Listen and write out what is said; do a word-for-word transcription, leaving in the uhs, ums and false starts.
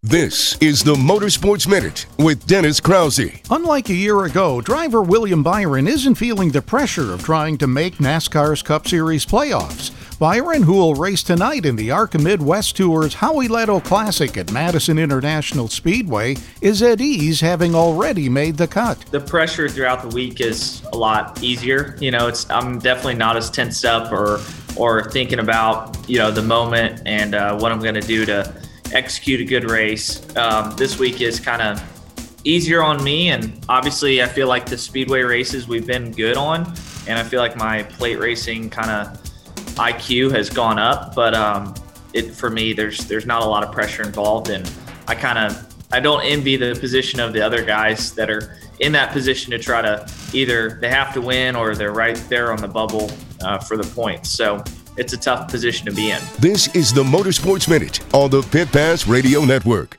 This is the Motorsports Minute with Dennis Krause. Unlike a year ago, driver William Byron isn't feeling the pressure of trying to make NASCAR's Cup Series playoffs. Byron, who will race tonight in the ARCA Midwest Tour's Howie Leto Classic at Madison International Speedway, is at ease, having already made the cut. The pressure throughout the week is a lot easier. You know, it's I'm definitely not as tensed up or or thinking about, you know, the moment and uh, what I'm going to do to execute a good race. Um, this week is kind of easier on me, and obviously I feel like the speedway races we've been good on, and I feel like my plate racing kind of I Q has gone up, but um, it for me there's there's not a lot of pressure involved, and I kind of I don't envy the position of the other guys that are in that position to try to either they have to win or they're right there on the bubble uh, for the points. So it's a tough position to be in. This is the Motorsports Minute on the Pit Pass Radio Network.